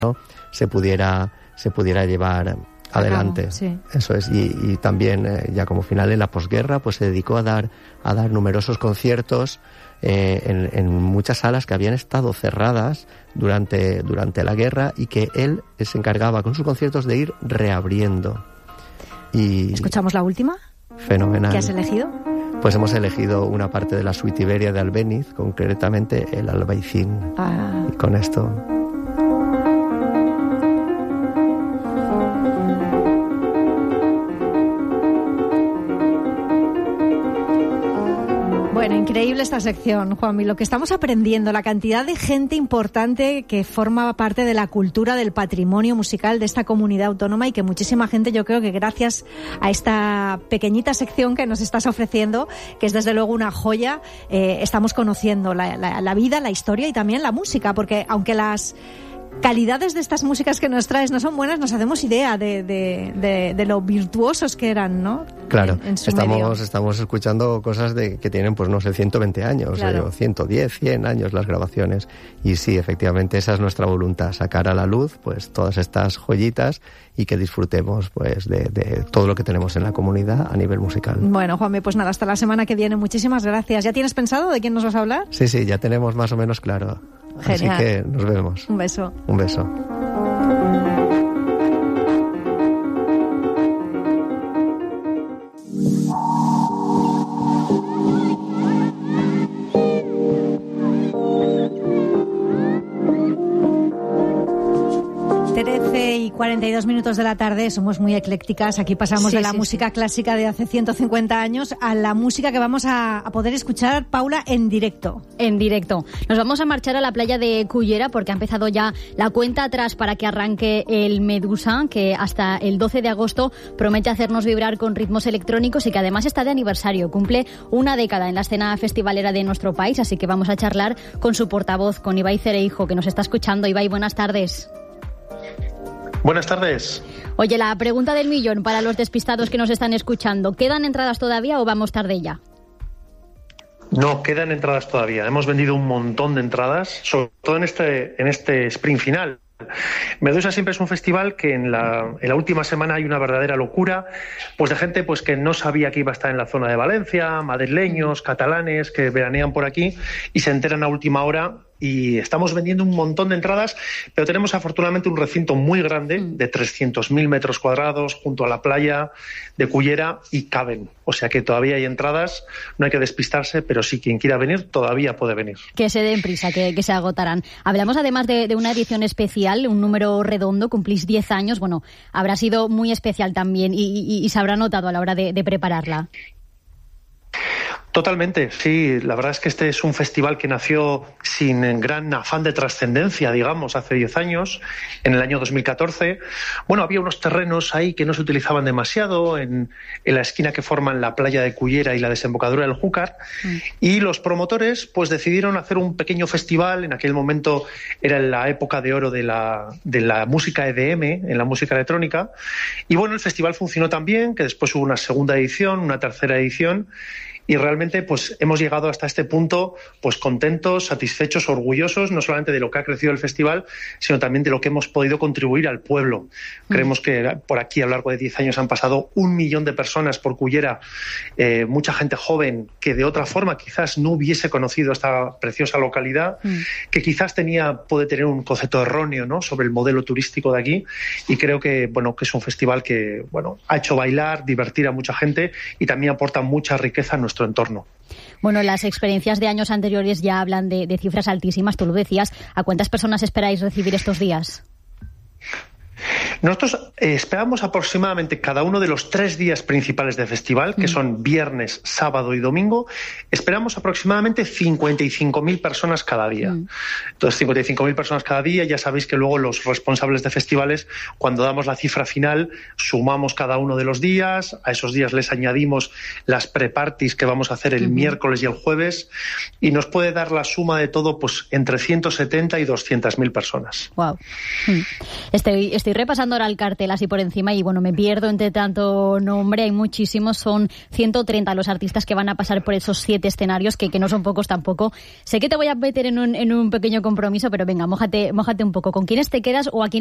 ¿no? se pudiera llevar adelante. Sí. Eso es. Y también ya como final en la posguerra pues se dedicó a dar numerosos conciertos en muchas salas que habían estado cerradas durante la guerra y que él se encargaba con sus conciertos de ir reabriendo. Y ¿escuchamos la última? Fenomenal. ¿Qué has elegido? Pues hemos elegido una parte de la suite Iberia de Albéniz, concretamente el Albaicín. Y con esto... Bueno, increíble esta sección, Juanmi. Lo que estamos aprendiendo, la cantidad de gente importante que forma parte de la cultura, del patrimonio musical de esta comunidad autónoma y que muchísima gente, yo creo que gracias a esta pequeñita sección que nos estás ofreciendo, que es desde luego una joya, estamos conociendo la vida, la historia y también la música, porque aunque las calidades de estas músicas que nos traes no son buenas, nos hacemos idea de lo virtuosos que eran, ¿no? Claro, en su medio. Estamos escuchando cosas que tienen, pues no sé, 120 años, claro. 110, 100 años las grabaciones. Y sí, efectivamente, esa es nuestra voluntad, sacar a la luz pues todas estas joyitas y que disfrutemos pues de todo lo que tenemos en la comunidad a nivel musical. Bueno, Juanmi, pues nada, hasta la semana que viene. Muchísimas gracias. ¿Ya tienes pensado de quién nos vas a hablar? Sí, ya tenemos más o menos claro. Genial. Así que nos vemos. Un beso. Un beso. Y 42 minutos de la tarde, somos muy eclécticas. Aquí pasamos de la música clásica de hace 150 años a la música que vamos a poder escuchar, Paula, en directo. En directo. Nos vamos a marchar a la playa de Cullera porque ha empezado ya la cuenta atrás para que arranque el Medusa, que hasta el 12 de agosto promete hacernos vibrar con ritmos electrónicos y que además está de aniversario. Cumple una década en la escena festivalera de nuestro país, así que vamos a charlar con su portavoz, con Ibai Cereijo, que nos está escuchando. Ibai, buenas tardes. Buenas tardes. Oye, la pregunta del millón para los despistados que nos están escuchando. ¿Quedan entradas todavía o vamos tarde ya? No, quedan entradas todavía. Hemos vendido un montón de entradas, sobre todo en este sprint final. Medusa siempre es un festival que en la última semana hay una verdadera locura, pues de gente pues que no sabía que iba a estar en la zona de Valencia, madrileños, catalanes que veranean por aquí y se enteran a última hora. Y estamos vendiendo un montón de entradas, pero tenemos afortunadamente un recinto muy grande de 300.000 metros cuadrados junto a la playa de Cullera y caben. O sea que todavía hay entradas, no hay que despistarse, pero sí, quien quiera venir todavía puede venir. Que se den prisa, que se agotarán. Hablamos además de una edición especial, un número redondo, cumplís 10 años. Bueno, habrá sido muy especial también y se habrá notado a la hora de prepararla. Totalmente, sí. La verdad es que este es un festival que nació sin gran afán de trascendencia, digamos, hace 10 años, en el año 2014. Bueno, había unos terrenos ahí que no se utilizaban demasiado, en la esquina que forman la playa de Cullera y la desembocadura del Júcar, y los promotores pues decidieron hacer un pequeño festival. En aquel momento era la época de oro de la música EDM, en la música electrónica, y bueno, el festival funcionó tan bien que después hubo una segunda edición, una tercera edición, y realmente pues hemos llegado hasta este punto pues contentos, satisfechos, orgullosos, no solamente de lo que ha crecido el festival, sino también de lo que hemos podido contribuir al pueblo. Creemos que por aquí a lo largo de 10 años han pasado 1 millón de personas por Cullera, mucha gente joven que de otra forma quizás no hubiese conocido esta preciosa localidad, que quizás puede tener un concepto erróneo, ¿no?, sobre el modelo turístico de aquí, y creo que que es un festival que ha hecho bailar, divertir a mucha gente y también aporta mucha riqueza a nuestro entorno. Bueno, las experiencias de años anteriores ya hablan de cifras altísimas, tú lo decías. ¿A cuántas personas esperáis recibir estos días? Nosotros esperamos aproximadamente cada uno de los 3 días principales del festival, que son viernes, sábado y domingo, esperamos aproximadamente 55.000 personas cada día. Entonces, 55.000 personas cada día, ya sabéis que luego los responsables de festivales, cuando damos la cifra final, sumamos cada uno de los días, a esos días les añadimos las pre-parties que vamos a hacer el miércoles y el jueves, y nos puede dar la suma de todo pues entre 170 y 200.000 personas. Wow. Estoy repasando ahora el cartel así por encima y bueno, me pierdo entre tanto nombre, hay muchísimos, son 130 los artistas que van a pasar por esos 7 escenarios, que no son pocos tampoco. Sé que te voy a meter en un pequeño compromiso, pero venga, mójate un poco. ¿Con quiénes te quedas o a quién